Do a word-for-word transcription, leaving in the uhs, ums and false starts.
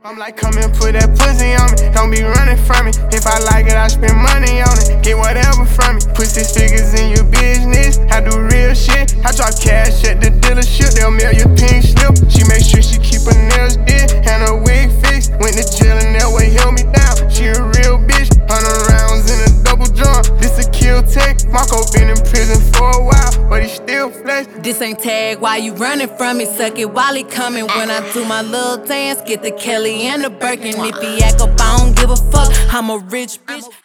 I'm like, come and put that pussy on me. Don't be running from me. If I like it, I spend money on it. Get whatever from me. Put six figures in your business. I do real shit. I drop cash at the dealership. They'll mail your pink slip. She make sure she keep her nails did and her wig fixed. Went to jail and that way held me down. She a real bitch. Hundred rounds in a double drum. This a kill tech. Marco been in prison for a while, but he still flex. This ain't tag, why you running from me? Suck it while he coming. When I do my little dance, get the Kelly and the Birkin. If he act up, I don't give a fuck. I'm a rich bitch.